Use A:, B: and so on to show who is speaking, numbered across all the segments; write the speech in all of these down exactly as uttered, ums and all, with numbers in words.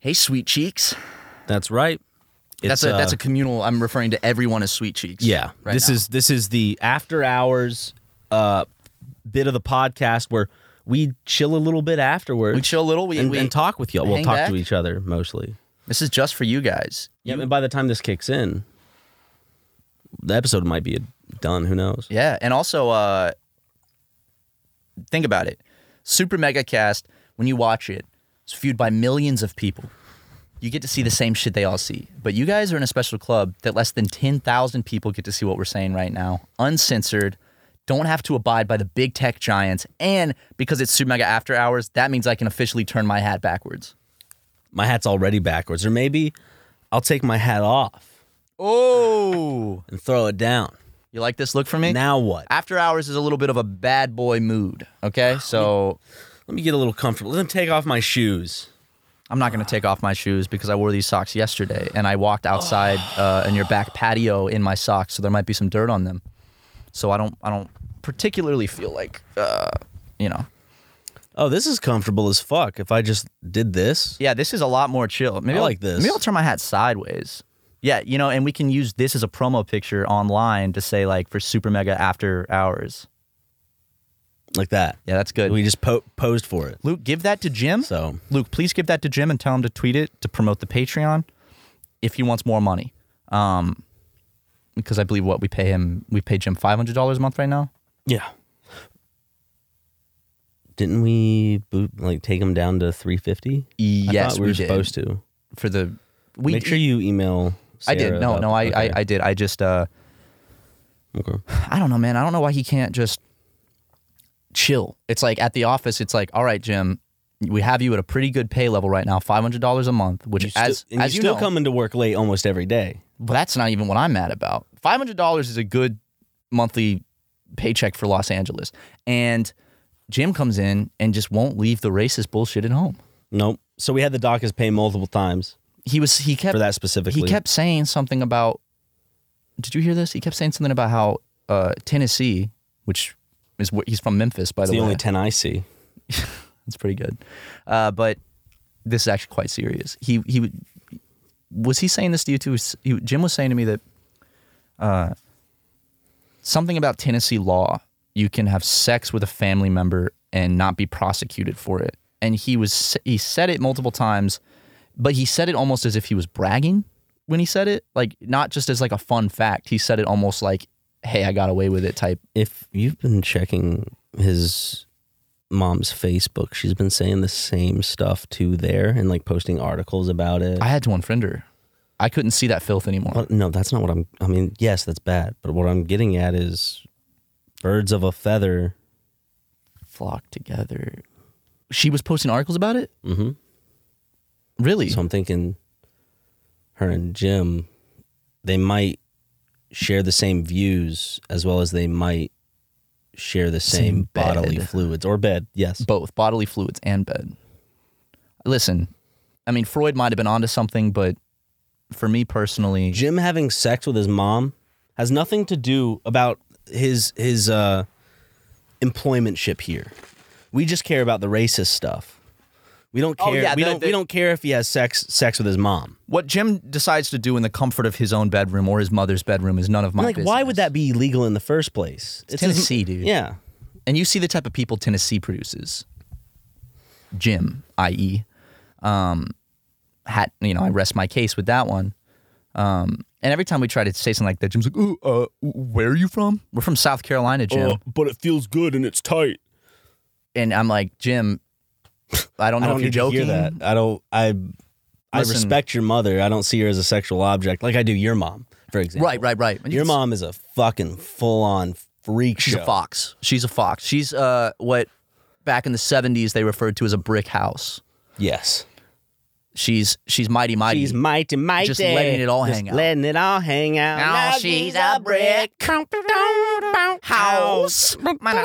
A: Hey, sweet cheeks.
B: That's right. It's,
A: That's a
B: uh,
A: that's a communal. I'm referring to everyone as sweet cheeks.
B: yeah.
A: right
B: this
A: now.
B: is this is the after hours uh, bit of the podcast where we chill a little bit afterwards.
A: we chill a little. We
B: and,
A: we
B: and talk with y'all. We'll
A: hang
B: talk
A: back.
B: to each other mostly.
A: This is just for you guys.
B: Yeah, and by the time this kicks in, the episode might be done. Who knows?
A: Yeah, and also uh, think about it. Super Mega Cast, when you watch it, it's viewed by millions of people. You get to see the same shit they all see. But you guys are in a special club that less than ten thousand people get to see what we're saying right now. Uncensored. Don't have to abide by the big tech giants. And because it's Super Mega After Hours, that means I can officially turn my hat backwards.
B: My hat's already backwards. Or maybe I'll take my hat off
A: Oh!
B: and throw it down.
A: You like this look from me?
B: Now what?
A: After Hours is a little bit of a bad boy mood, okay? So
B: Let me get a little comfortable. Let me take off my shoes.
A: I'm not going to take off my shoes because I wore these socks yesterday and I walked outside uh, in your back patio in my socks, so there might be some dirt on them. So I don't I don't particularly feel like, uh, you know.
B: Oh, this is comfortable as fuck. If I just did this.
A: Yeah, this is a lot more chill. Maybe
B: I
A: I'll-
B: like this.
A: Maybe I'll turn my hat sideways. Yeah, you know, and we can use this as a promo picture online to say, like, for Super Mega After Hours.
B: Like that.
A: Yeah, that's good.
B: We just po- posed for it.
A: Luke, give that to Jim.
B: So
A: Luke, please give that to Jim and tell him to tweet it to promote the Patreon if he wants more money. Um, because I believe what we pay him, we pay Jim five hundred dollars a month right now.
B: yeah. Didn't we boot, like take them down to three fifty?
A: Yes,
B: I thought we were
A: we did.
B: supposed to.
A: For the we
B: Make sure you email.
A: I did.
B: Sarah
A: No,
B: about
A: no,
B: the-
A: I,
B: okay.
A: I I did. I just uh
B: Okay.
A: I don't know, man. I don't know why he can't just chill. It's like at the office, it's like, all right, Jim, we have you at a pretty good pay level right now, five hundred dollars a month, which
B: You
A: as
B: still, and
A: as
B: you
A: you
B: still
A: know,
B: coming to work late almost every day.
A: well, that's not even what I'm mad about. five hundred dollars is a good monthly paycheck for Los Angeles. And Jim comes in and just won't leave the racist bullshit at home.
B: Nope. So we had the doctors pay multiple times
A: He was he kept
B: for that specifically.
A: he kept saying something about, did you hear this? He kept saying something about how uh, Tennessee, which is where he's from Memphis, by
B: It's
A: the
B: the
A: way.
B: only ten I see.
A: That's pretty good. Uh, but this is actually quite serious. He he would- was he saying this to you too? He, Jim was saying to me that uh, something about Tennessee law. You can have sex with a family member and not be prosecuted for it. And he was he said it multiple times, but he said it almost as if he was bragging when he said it, like not just as like a fun fact. He said it almost like, "Hey, I got away with it" type.
B: If you've been checking his mom's Facebook, she's been saying the same stuff too there and like posting articles about it.
A: I had to unfriend her. I couldn't see that filth anymore.
B: Well, no, that's not what I'm. I mean, yes, that's bad. But what I'm getting at is birds of a feather.
A: Flock together. She was posting articles about it?
B: Mm-hmm.
A: Really?
B: So I'm thinking her and Jim, they might share the same views as well as they might share the same,
A: Same bed.
B: bodily fluids or bed. Yes.
A: Both bodily fluids and bed. Listen, I mean, Freud might have been onto something, but for me personally,
B: Jim having sex with his mom has nothing to do about his his uh, employmentship here. We just care about the racist stuff. We don't care.
A: Oh, yeah,
B: we
A: the-
B: don't.
A: the-
B: we don't care if he has sex sex with his mom.
A: what Jim decides to do in the comfort of his own bedroom or his mother's bedroom is none of my
B: like,
A: business.
B: why would that be illegal in the first place?
A: It's Tennessee, dude.
B: Yeah.
A: And you see the type of people Tennessee produces. Jim, that is, um, had you know, I rest my case with that one. Um, and every time we try to say something like that, Jim's like, "Ooh, uh, where are you from?" We're from South Carolina, Jim.
B: but it feels good and it's tight.
A: And I'm like, Jim, I don't know
B: I don't
A: if you're
B: need
A: joking.
B: to hear that. I don't. I. I
A: Listen-
B: respect your mother. I don't see her as a sexual object like I do your mom, for example.
A: Right, right, right.
B: Your mom is a fucking full-on freak
A: She's
B: show.
A: a fox. She's a fox. She's uh what back in the seventies they referred to as a brick house.
B: Yes.
A: She's she's mighty mighty.
B: She's mighty, mighty.
A: Just letting it all
B: Just
A: hang out.
B: letting it all hang out.
A: Now she's a brick house.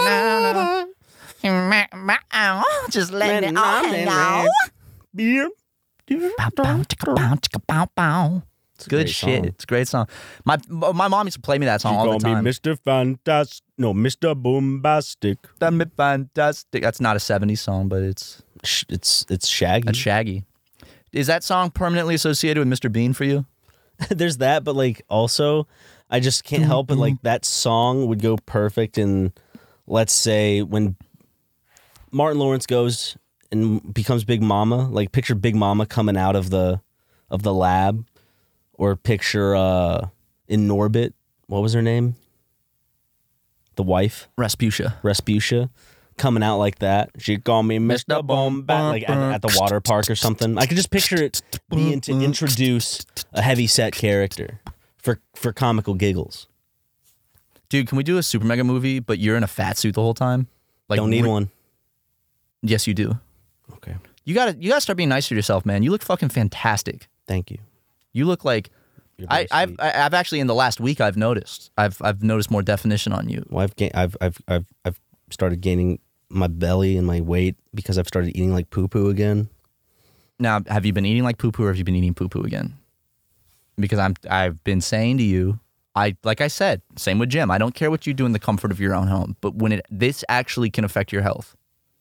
A: Just letting it all hang out.
B: Beer.
A: Bow, bow, chicka, bow, chicka, bow, bow. It's
B: a
A: good
B: great
A: shit.
B: song.
A: It's a great song. My my mom used to play me that song all the time.
B: Mister Fantastic. No, Mister Boombastic.
A: Damn it, fantastic. That's not a seventies song, but it's
B: Sh- It's it's Shaggy.
A: that's Shaggy. Is that song permanently associated with Mister Bean for you?
B: There's that, but like also, I just can't help it. Like that song would go perfect in, let's say, when Martin Lawrence goes and becomes Big Mama. Like picture Big Mama coming out of the of the lab, or picture uh, in Norbit. What was her name? The wife,
A: Rasputia.
B: Rasputia, coming out like that. She called me Mister Bombat, like at, at the water park or something. I could just picture it being to introduce a heavy set character for for comical giggles.
A: Dude, can we do a Super Mega movie, but you're in a fat suit the whole time? Like,
B: Don't need
A: re-
B: one.
A: Yes, you do.
B: Okay.
A: You gotta you gotta start being nice to yourself, man. You look fucking fantastic.
B: Thank you.
A: You look like
B: You're very
A: I, I've
B: sweet.
A: I- I've actually in the last week I've noticed I've I've noticed more definition on you.
B: Well, I've ga- I've I've I've I've started gaining my belly and my weight because I've started eating like poo poo again.
A: Now, have you been eating like poo poo, or have you been eating poo poo again? Because I'm I've been saying to you, I like I said, same with Jim. I don't care what you do in the comfort of your own home, but when it this actually can affect your health.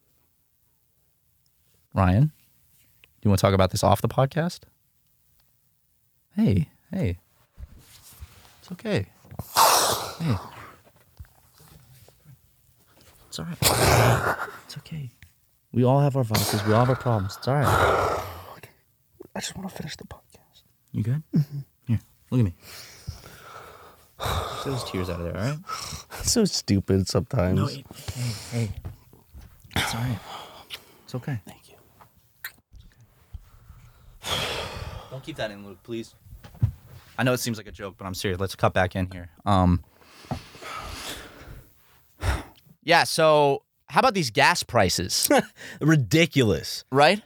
A: Ryan, do you want to talk about this off the podcast? Hey, hey, it's okay. Hey, it's all right. It's okay. We all have our vices. We all have our problems. It's all right.
B: I just want to finish the podcast.
A: You good? Mm-hmm. Here, look at me. Get those tears out of there, all right?
B: So stupid sometimes.
A: No, hey, hey. It's all right. It's okay.
B: Thank you.
A: Don't keep that in, Luke, please. I know it seems like a joke, but I'm serious. Let's cut back in here. Um. Yeah, so how about these gas prices,
B: Ridiculous.
A: right?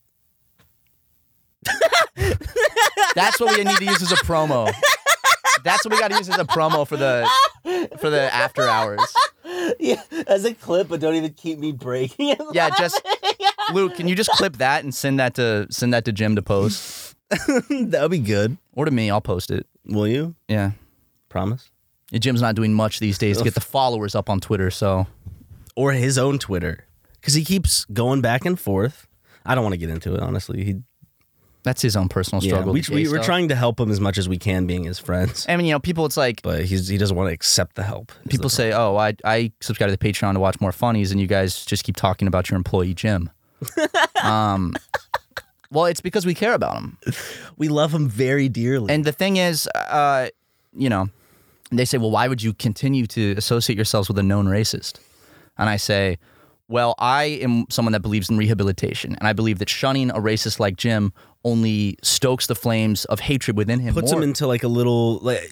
A: That's what we need to use as a promo. That's what we got to use as a promo for the for the after hours.
B: Yeah, as a clip, but don't even keep me breaking it.
A: Yeah, just Luke, can you just clip that and send that to send that to Jim to post?
B: That would be good.
A: Or to me, I'll post it.
B: Will you?
A: Yeah.
B: Promise?
A: Yeah, Jim's not doing much these days to get the followers up on Twitter, so
B: Or his own Twitter. Because he keeps going back and forth. I don't want to get into it, honestly. He,
A: that's his own personal
B: yeah,
A: struggle.
B: we,
A: with the
B: we,
A: gay
B: we're
A: stuff.
B: trying to help him as much as we can, being his friends.
A: I mean, you know, people, it's like,
B: But he's, he doesn't want to accept the help. is
A: people
B: the
A: say, oh, I, I subscribe to the Patreon to watch more funnies, and you guys just keep talking about your employee, Jim. um, well, it's because we care about him.
B: We love him very dearly.
A: And the thing is, uh, you know, they say, well, why would you continue to associate yourselves with a known racist? And I say, well, I am someone that believes in rehabilitation, and I believe that shunning a racist like Jim only stokes the flames of hatred within him.
B: puts
A: more.
B: him into like a little like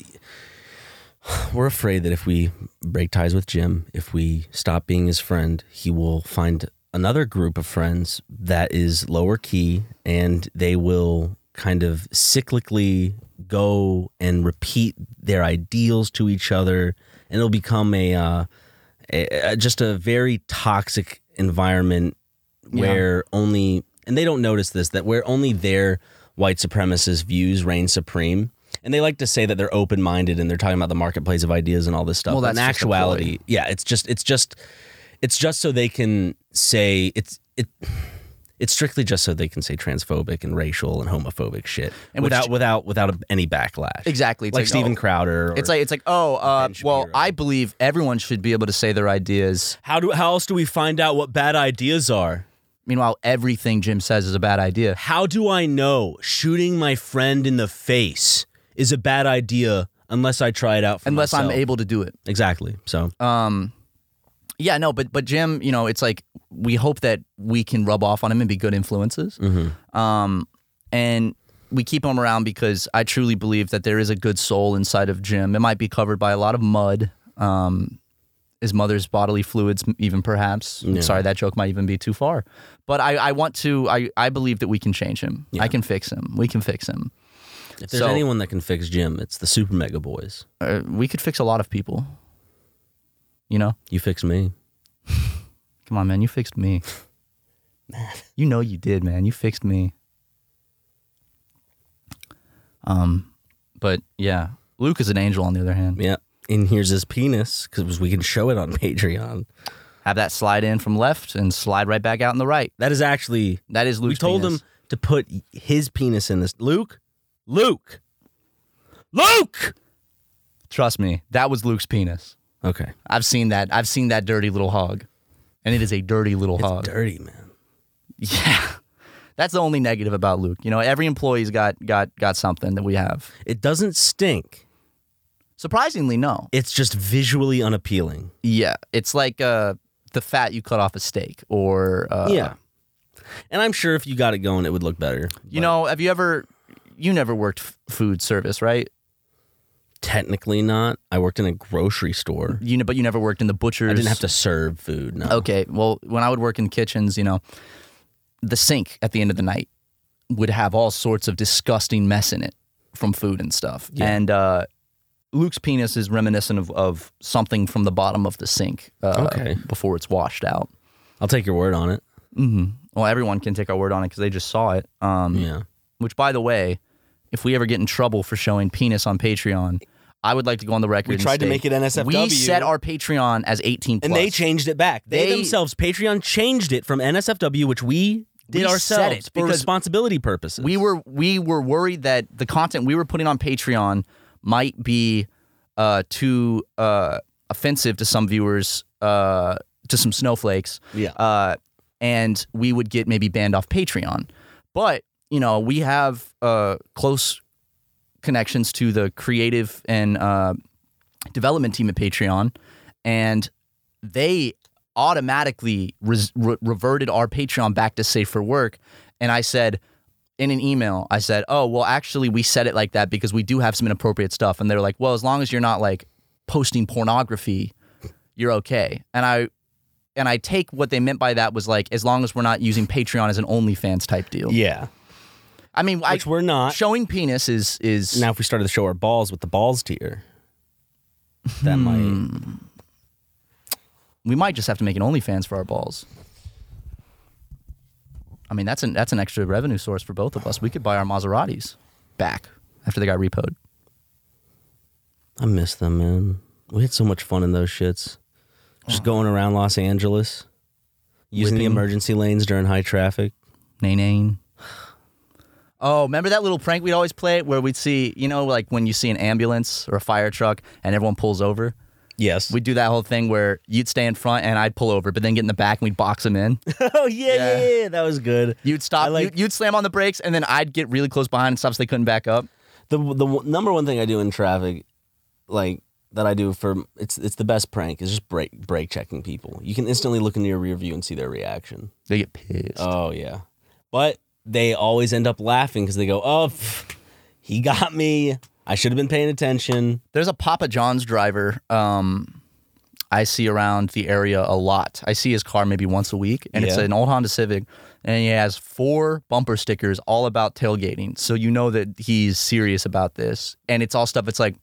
B: we're afraid that if we break ties with Jim, if we stop being his friend, he will find another group of friends that is lower key, and they will kind of cyclically go and repeat their ideals to each other, and it'll become a, uh, a, a just a very toxic environment where only, and they don't notice this, that where only their white supremacist views reign supreme. And they like to say that they're open-minded and they're talking about the marketplace of ideas and all this stuff.
A: Well,
B: But in
A: that's just a
B: actuality, yeah, it's just it's just it's just so they can say it's it it's strictly just so they can say transphobic and racial and homophobic shit
A: And which-
B: without without without any backlash.
A: Exactly. It's
B: like,
A: like,
B: Steven
A: oh,
B: Crowder. Or,
A: It's like it's like oh uh,
B: Ben
A: well,
B: Shapiro.
A: I believe everyone should be able to say their ideas.
B: how do how else do we find out what bad ideas are?
A: Meanwhile, everything Jim says is a bad idea.
B: How do I know shooting my friend in the face is a bad idea unless I try it out for
A: Unless
B: myself?
A: I'm able to do it.
B: Exactly. So
A: Um, yeah, no, but but Jim, you know, it's like we hope that we can rub off on him and be good influences.
B: Mm-hmm.
A: Um, and we keep him around because I truly believe that there is a good soul inside of Jim. It might be covered by a lot of mud, um, his mother's bodily fluids, even perhaps.
B: Yeah.
A: Sorry, that joke might even be too far. But I, I want to. I, I believe that we can change him.
B: Yeah.
A: I can fix him. We can fix him.
B: if there's
A: So-
B: anyone that can fix Jim, it's the Super Mega Boys.
A: Uh, we could fix a lot of people. You know.
B: You fix me.
A: Come on, man. You fixed me. You know you did, man. You fixed me. Um, but yeah, Luke is an angel. On the other hand,
B: Yeah. And here's his penis because we can show it on Patreon.
A: have that slide in from left and slide right back out in the right.
B: That is actually
A: That is Luke's
B: we told
A: penis.
B: him to put his penis in this. Luke, Luke, Luke.
A: Trust me, that was Luke's penis.
B: Okay,
A: I've seen that. I've seen that dirty little hog, and it is a dirty little
B: it's
A: hog.
B: dirty, man.
A: Yeah, that's the only negative about Luke. You know, every employee's got got got something that we have.
B: It doesn't stink.
A: Surprisingly, no.
B: It's just visually unappealing.
A: Yeah, it's like uh, the fat you cut off a steak, or uh,
B: Yeah. And I'm sure if you got it going, it would look better.
A: You know, have you ever? You never worked f- food service, right?
B: Technically not. I worked in a grocery store.
A: You know, but you never worked in the butcher's.
B: I didn't have to serve food. No.
A: Okay, well, when I would work in kitchens, you know, the sink at the end of the night would have all sorts of disgusting mess in it from food and stuff.
B: Yeah.
A: And uh, Luke's penis is reminiscent of, of something from the bottom of the sink uh,
B: Okay.
A: before it's washed out.
B: I'll take your word on it.
A: Mm-hmm. Well, everyone can take our word on it because they just saw it. Um,
B: Yeah.
A: Which, by the way, if we ever get in trouble for showing penis on Patreon, I would like to go on the record.
B: We
A: and
B: tried to
A: state,
B: make it N S F W.
A: We set our Patreon as eighteen plus.
B: And they changed it back. They,
A: They-
B: themselves, Patreon changed it from N S F W, which we did
A: We
B: ourselves
A: said it
B: for
A: because
B: responsibility purposes.
A: We were we were worried that the content we were putting on Patreon might be uh, too uh, offensive to some viewers, uh, to some snowflakes.
B: Yeah.
A: Uh, and we would get maybe banned off Patreon. But, you know, we have uh, close connections to the creative and uh, development team at Patreon, and they automatically res- re- reverted our Patreon back to safe for work. And I said in an email, I said, oh, well, actually, we set it like that because we do have some inappropriate stuff. And they're like, well, as long as you're not like posting pornography, you're okay. And I and I take what they meant by that was like, as long as we're not using Patreon as an OnlyFans type deal.
B: Yeah.
A: I mean,
B: Which
A: I,
B: we're not.
A: showing penis is is
B: Now, if we started to show our balls with the balls tier, that might.
A: we might just have to make an OnlyFans for our balls. I mean, that's an that's an extra revenue source for both of us. We could buy our Maseratis back after they got repoed.
B: I miss them, man. We had so much fun in those shits. Just going around Los Angeles, using the
A: Whipping.
B: emergency lanes during high traffic.
A: Nay, nay. Oh, remember that little prank we'd always play where we'd see, you know, like when you see an ambulance or a fire truck and everyone pulls over?
B: Yes.
A: We'd do that whole thing where you'd stay in front and I'd pull over, but then get in the back and we'd box them in.
B: oh, yeah, yeah,
A: Yeah.
B: yeah. That was good.
A: You'd stop,
B: I like-
A: you'd, you'd slam on the brakes, and then I'd get really close behind and stop so they couldn't back up.
B: The the w- number one thing I do in traffic, like that I do for it's it's the best prank is just brake brake checking people. You can instantly look into your rear view and see their reaction.
A: They get pissed.
B: Oh yeah, but they always end up laughing because they go, "Oh, pff, he got me. I should have been paying attention."
A: There's a Papa John's driver um, I see around the area a lot. I see his car maybe once a week, and it's
B: Yeah.
A: an old Honda Civic, and he has four bumper stickers all about tailgating. So you know that he's serious about this. And it's all stuff, it's like,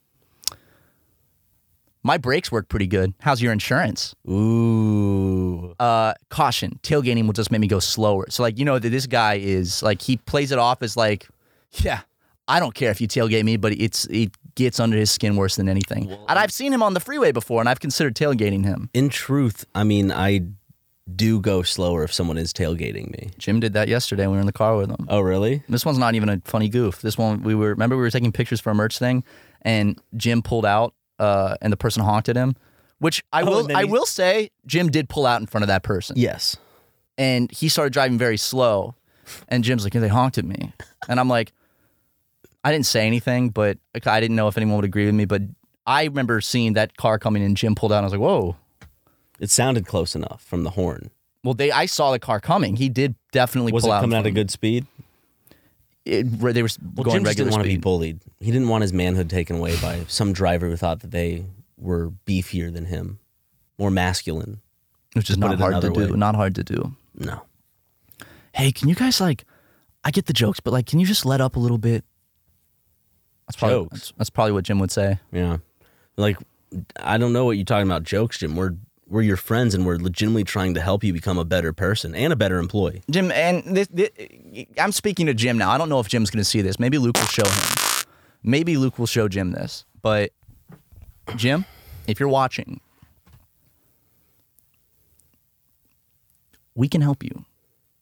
A: my brakes work pretty good. How's your insurance?
B: Ooh,
A: Uh, caution, tailgating will just make me go slower. So like, you know that this guy is like, he plays it off as like, yeah, I don't care if you tailgate me, but it's it gets under his skin worse than anything.
B: Well,
A: and I've seen him on the freeway before, and I've considered tailgating him.
B: in truth, I mean, I do go slower if someone is tailgating me.
A: Jim did that yesterday when we were in the car with him.
B: Oh, really?
A: This one's not even a funny goof. This one, we were, remember we were taking pictures for a merch thing, and Jim pulled out, uh, and the person honked at him, which I
B: Oh,
A: will,
B: and then
A: I
B: he-
A: will say, Jim did pull out in front of that person.
B: Yes.
A: And he started driving very slow, and Jim's like, yeah, they honked at me. And I'm like, I didn't say anything, but I didn't know if anyone would agree with me, but I remember seeing that car coming in, Jim pulled out, and I was like, whoa.
B: It sounded close enough from the horn.
A: Well, they, I saw the car coming. He did definitely
B: Was
A: pull
B: it
A: out. in
B: coming
A: front
B: at a
A: of
B: good speed?
A: me. It, they were
B: Well,
A: going
B: Jim just
A: regular
B: didn't want to be
A: speed.
B: bullied. He didn't want his manhood taken away by some driver who thought that they were beefier than him, more masculine.
A: Which is
B: to put
A: not
B: it
A: hard to
B: another
A: do.
B: way.
A: Not hard to do.
B: No.
A: Hey, can you guys like? I get the jokes, but like, can you just let up a little bit? That's probably
B: Jokes?
A: that's, that's probably what Jim would say.
B: Yeah. Like, I don't know what you're talking about jokes, Jim. We're we're your friends, and we're legitimately trying to help you become a better person and a better employee.
A: Jim, and this, this, I'm speaking to Jim now. I don't know if Jim's going to see this. Maybe Luke will show him. Maybe Luke will show Jim this. But Jim, if you're watching, we can help you.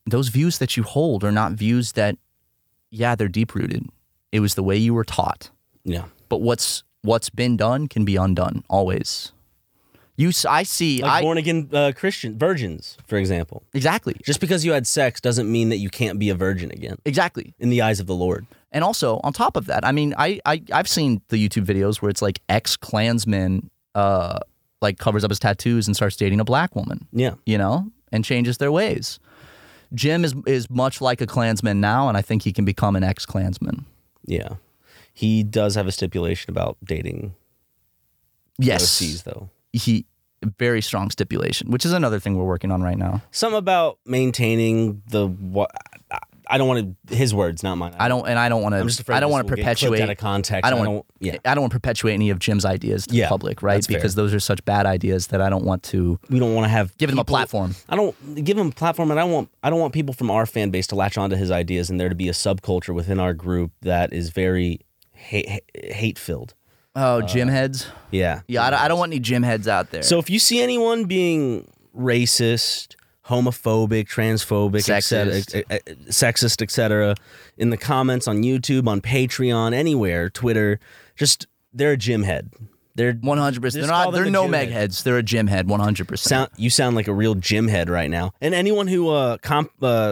A: those views that you hold are not views that, yeah, they're deep rooted. It was the way you were taught.
B: Yeah.
A: But what's what's been done can be undone always. You, I see.
B: Like
A: I,
B: born again uh, Christian virgins, for example.
A: Exactly.
B: Just because you had sex doesn't mean that you can't be a virgin again.
A: Exactly.
B: In the eyes of the Lord.
A: And also, on top of that, I mean, I, I, I've seen the YouTube videos where it's like ex-Klansman uh, like covers up his tattoos and starts dating a black woman.
B: Yeah.
A: You know, and changes their ways. Jim is is much like a Klansman now, and I think he can become an ex-Klansman.
B: Yeah. He does have a stipulation about dating
A: Yes.
B: O Cs, though.
A: He very strong stipulation, which is another thing we're working on right now.
B: Something about maintaining the what I don't want to his words, not mine.
A: I don't, and I don't want to.
B: I'm just afraid
A: I don't
B: this
A: want to
B: will get clipped
A: perpetuate
B: out of context.
A: I don't
B: I
A: want.
B: don't- yeah.
A: I don't want to perpetuate any of Jim's ideas to
B: Yeah,
A: the public, right?
B: that's fair.
A: Because those are such bad ideas that I don't want to
B: We don't want to have
A: give them a
B: people-
A: platform.
B: I don't give him a platform, and I want I don't want people from our fan base to latch onto his ideas, and there to be a subculture within our group that is very hate hate filled.
A: Oh, Jim heads.
B: Yeah,
A: Yeah, I don't, I don't want any Jim heads out there.
B: So if you see anyone being racist, homophobic, transphobic, et cetera,
A: Sexist.
B: et- et- sexist, et cetera, in the comments on YouTube, on Patreon, anywhere, Twitter, just they're a Jim head. They're
A: one hundred percent.
B: just
A: They're
B: call
A: not.
B: them
A: They're
B: a
A: no
B: Jim
A: meg
B: head.
A: heads. They're a Jim head. One hundred percent.
B: Sound, you sound like a real Jim head right now. And anyone who uh, comp, uh,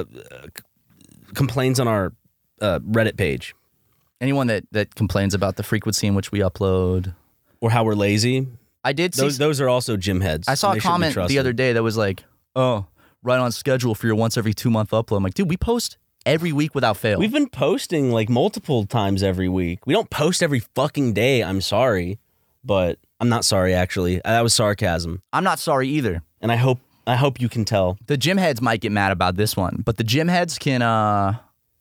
B: complains on our uh, Reddit page
A: Anyone that that complains about the frequency in which we upload.
B: or how we're lazy,
A: I did see.
B: those those are also Jim heads.
A: I saw
B: and
A: a
B: they should be
A: comment the
B: trusted.
A: other day that was like, "Oh, right on schedule for your once every two month upload." I'm like, dude, we post every week without fail.
B: We've been posting like multiple times every week. We don't post every fucking day. I'm sorry, but I'm not sorry actually. That was sarcasm,
A: I'm not sorry either.
B: and I hope I hope you can tell.
A: The gym heads might get mad about this one, but the gym heads can, uh,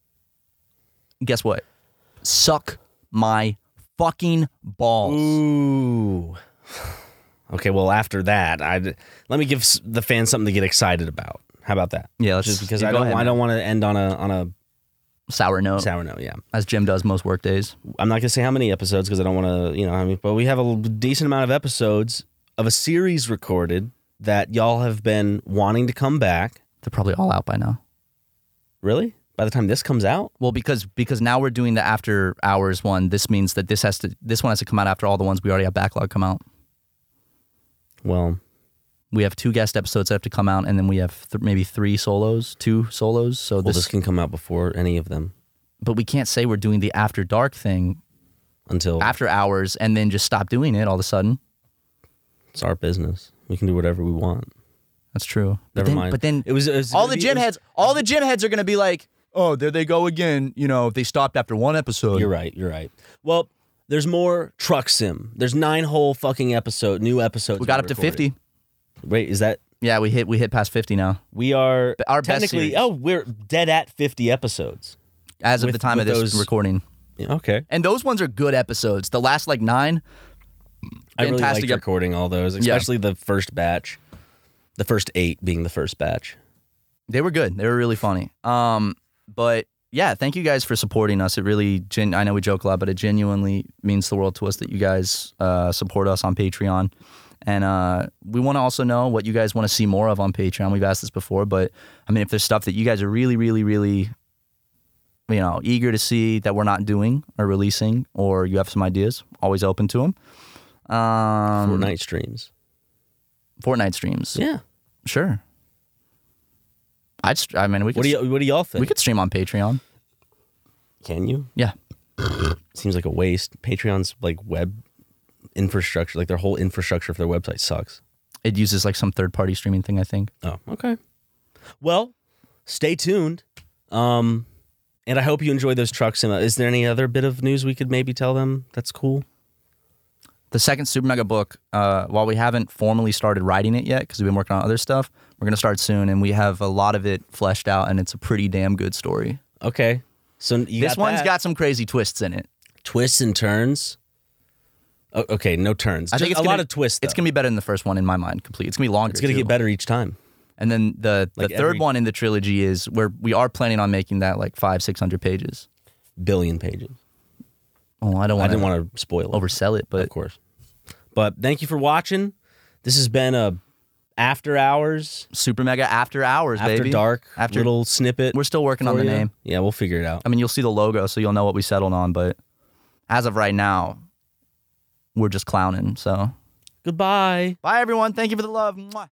A: guess what? Suck my fucking balls.
B: Ooh. Okay, well after that, I let me give s- the fans something to get excited about. How about that?
A: Yeah, let's
B: Just because
A: yeah,
B: I
A: go
B: don't
A: ahead,
B: I
A: man.
B: don't want to end on a on a
A: Sour note,
B: sour note. Yeah,
A: as Jim does most work days.
B: I'm not gonna say how many episodes because I don't want to, you know. I mean, but we have a decent amount of episodes of a series recorded that y'all have been wanting to come back.
A: They're probably all out by now.
B: Really? By the time this comes out?
A: Well, because because now we're doing the after hours one. This means that this has to this one has to come out after all the ones we already have backlog come out.
B: Well,
A: We have two guest episodes that have to come out, and then we have th- maybe three solos, two solos. So
B: well,
A: this,
B: this can come out before any of them
A: but we can't say we're doing the after dark thing
B: until
A: after hours and then just stop doing it all of a sudden.
B: it's our business. We can do whatever we want.
A: That's true. But
B: Never
A: then,
B: mind.
A: But then
B: It was, it was
A: all
B: gonna
A: the
B: be-
A: gym
B: it was-
A: heads, all the gym heads are going to be like, "Oh, there they go again." You know, they stopped after one episode.
B: You're right. You're right. Well, there's more Truck Sim. There's nine whole fucking episode, new episodes.
A: We got up to
B: recorded.
A: fifty.
B: Wait, is that
A: Yeah, we hit we hit past fifty now.
B: we are
A: Our best
B: technically?
A: series.
B: Oh, we're dead at fifty episodes.
A: As of
B: With-
A: the time of
B: with
A: this
B: those-
A: recording.
B: Yeah, okay.
A: And those ones are good episodes. The last like nine,
B: I really
A: fantastic
B: liked
A: ep-
B: recording all those, especially the first batch. The first eight being the first batch.
A: they were good. They were really funny. Um, but yeah, thank you guys for supporting us. It really, gen- I know we joke a lot, but it genuinely means the world to us that you guys uh, support us on Patreon. And uh, we want to also know what you guys want to see more of on Patreon. We've asked this before, but I mean, if there's stuff that you guys are really, really, really, you know, eager to see that we're not doing or releasing, or you have some ideas, always open to them. Um,
B: Fortnite streams.
A: Fortnite streams.
B: Yeah.
A: Sure. I'd, st- I mean, we could,
B: What do you What do y'all think?
A: we could stream on Patreon.
B: Can you?
A: Yeah.
B: Seems like a waste. Patreon's like web infrastructure, like their whole infrastructure for their website sucks.
A: It uses like some third party streaming thing, I think.
B: Oh, okay. Well, stay tuned. Um, and I hope you enjoy those trucks. Is there any other bit of news we could maybe tell them that's cool?
A: The second Super Mega book, uh, while we haven't formally started writing it yet because we've been working on other stuff, we're going to start soon, and we have a lot of it fleshed out, and it's a pretty damn good story.
B: Okay. So you
A: This
B: got
A: one's
B: that.
A: got some crazy twists in it.
B: twists and turns. O- okay, no turns.
A: I think
B: Just
A: it's
B: a
A: gonna,
B: lot of twists.
A: It's
B: though.
A: going to be better than the first one in my mind, complete. It's going to be longer,
B: It's gonna
A: too.
B: get better each time.
A: And then the,
B: Like
A: the third
B: every-
A: one in the trilogy is where we are planning on making that like five, six hundred pages.
B: Billion pages.
A: Oh, I don't
B: I
A: want
B: didn't
A: to
B: want to spoil it.
A: oversell it, but
B: Of course. But thank you for watching. This has been a After Hours,
A: Super Mega After Hours,
B: After
A: baby.
B: Dark,
A: After
B: little snippet.
A: We're still working on
B: for
A: the
B: you.
A: name.
B: Yeah, we'll figure it out.
A: I mean, you'll see the logo, so you'll know what we settled on. But as of right now, we're just clowning. So
B: Goodbye.
A: bye, everyone. Thank you for the love. Mwah.